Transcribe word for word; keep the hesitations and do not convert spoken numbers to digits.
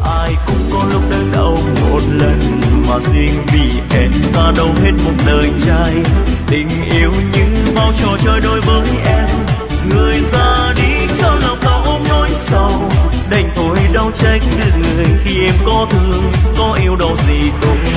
Ai cũng có lúc đớn đau một lần, mà riêng vì em ta đâu hết một đời trai. Tình yêu như bao trò chơi đối với em, người ra đi cho lòng ta ôm nỗi sầu. Đành thôi đâu trách người khi em có thương có yêu đâu gì tôi.